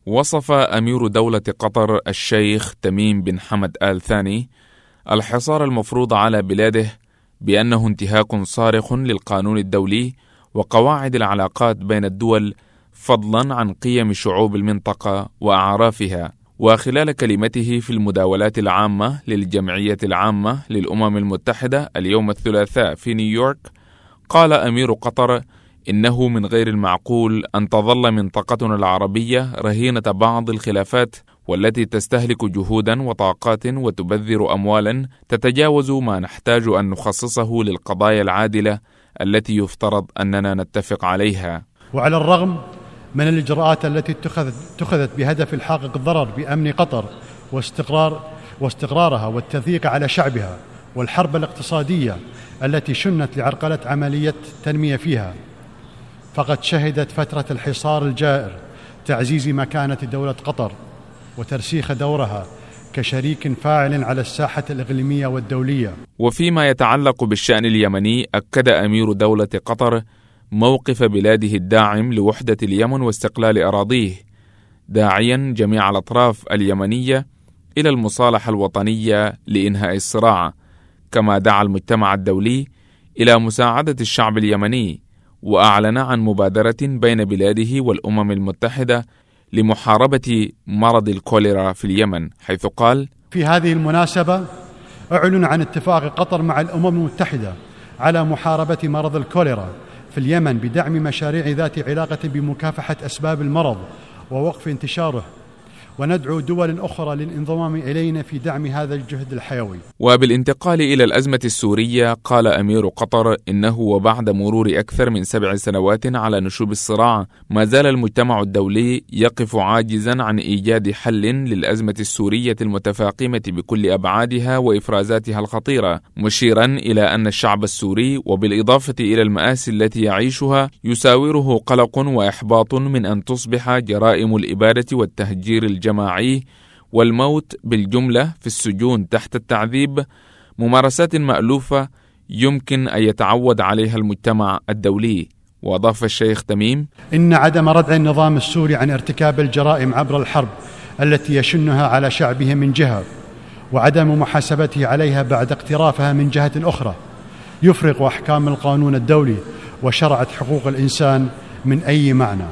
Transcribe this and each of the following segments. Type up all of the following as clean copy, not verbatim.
وصف أمير دولة قطر الشيخ تميم بن حمد آل ثاني الحصار المفروض على بلاده بأنه انتهاك صارخ للقانون الدولي وقواعد العلاقات بين الدول، فضلا عن قيم شعوب المنطقة وأعرافها. وخلال كلمته في المداولات العامة للجمعية العامة للأمم المتحدة اليوم الثلاثاء في نيويورك، قال أمير قطر إنه من غير المعقول أن تظل منطقتنا العربية رهينة بعض الخلافات والتي تستهلك جهودا وطاقات وتبذر أموالا تتجاوز ما نحتاج أن نخصصه للقضايا العادلة التي يفترض أننا نتفق عليها. وعلى الرغم من الإجراءات التي اتخذت بهدف الحاق الضرر بأمن قطر واستقرارها والتضييق على شعبها، والحرب الاقتصادية التي شنت لعرقلة عملية التنمية فيها، فقد شهدت فترة الحصار الجائر تعزيز مكانة دولة قطر وترسيخ دورها كشريك فاعل على الساحة الإقليمية والدولية. وفيما يتعلق بالشأن اليمني، أكد أمير دولة قطر موقف بلاده الداعم لوحدة اليمن واستقلال أراضيه، داعيا جميع الأطراف اليمنية إلى المصالحة الوطنية لإنهاء الصراع، كما دعا المجتمع الدولي إلى مساعدة الشعب اليمني، وأعلن عن مبادرة بين بلاده والأمم المتحدة لمحاربة مرض الكوليرا في اليمن، حيث قال: في هذه المناسبة أعلن عن اتفاق قطر مع الأمم المتحدة على محاربة مرض الكوليرا في اليمن بدعم مشاريع ذات علاقة بمكافحة أسباب المرض ووقف انتشاره، وندعو دول أخرى للانضمام إلينا في دعم هذا الجهد الحيوي. وبالانتقال إلى الأزمة السورية، قال أمير قطر إنه وبعد مرور أكثر من 7 سنوات على نشوب الصراع، ما زال المجتمع الدولي يقف عاجزا عن إيجاد حل للأزمة السورية المتفاقمة بكل أبعادها وإفرازاتها الخطيرة، مشيرا إلى أن الشعب السوري وبالإضافة إلى المآسي التي يعيشها يساوره قلق وإحباط من أن تصبح جرائم الإبادة والتهجير الجماعي والموت بالجملة في السجون تحت التعذيب ممارسات مألوفة يمكن أن يتعود عليها المجتمع الدولي. وأضاف الشيخ تميم: إن عدم ردع النظام السوري عن ارتكاب الجرائم عبر الحرب التي يشنها على شعبه من جهة، وعدم محاسبته عليها بعد اقترافها من جهة أخرى، يفرق أحكام القانون الدولي وشرعة حقوق الإنسان من أي معنى،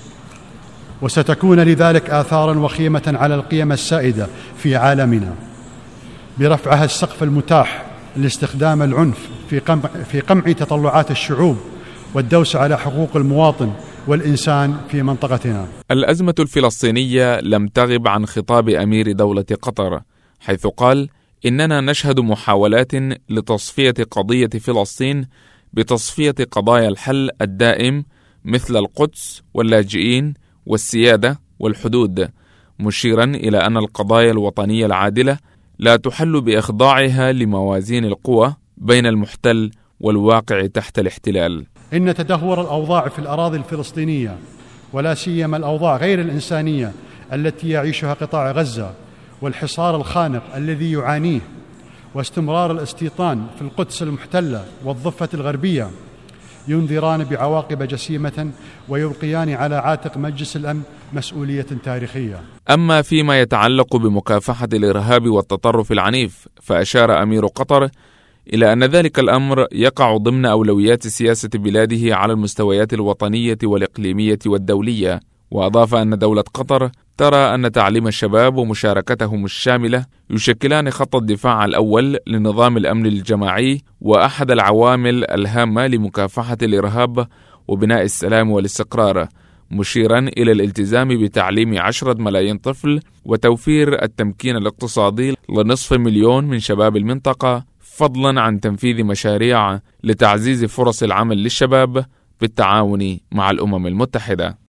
وستكون لذلك آثاراً وخيمة على القيم السائدة في عالمنا، برفعها السقف المتاح لاستخدام العنف في قمع تطلعات الشعوب والدوس على حقوق المواطن والإنسان في منطقتنا. الأزمة الفلسطينية لم تغب عن خطاب أمير دولة قطر، حيث قال: إننا نشهد محاولات لتصفية قضية فلسطين بتصفية قضايا الحل الدائم مثل القدس واللاجئين والسيادة والحدود، مشيرا إلى أن القضايا الوطنية العادلة لا تحل بإخضاعها لموازين القوى بين المحتل والواقع تحت الاحتلال. إن تدهور الأوضاع في الأراضي الفلسطينية، ولا سيما الأوضاع غير الإنسانية التي يعيشها قطاع غزة، والحصار الخانق الذي يعانيه، واستمرار الاستيطان في القدس المحتلة والضفة الغربية، ينذران بعواقب جسيمة ويلقيان على عاتق مجلس الأمن مسؤولية تاريخية. أما فيما يتعلق بمكافحة الإرهاب والتطرف العنيف، فأشار أمير قطر إلى أن ذلك الأمر يقع ضمن أولويات سياسة بلاده على المستويات الوطنية والإقليمية والدولية. وأضاف أن دولة قطر ترى أن تعليم الشباب ومشاركتهم الشاملة يشكلان خط الدفاع الأول لنظام الأمن الجماعي وأحد العوامل الهامة لمكافحة الإرهاب وبناء السلام والاستقرار، مشيرا إلى الالتزام بتعليم 10 ملايين طفل وتوفير التمكين الاقتصادي لنصف مليون من شباب المنطقة، فضلا عن تنفيذ مشاريع لتعزيز فرص العمل للشباب بالتعاون مع الأمم المتحدة.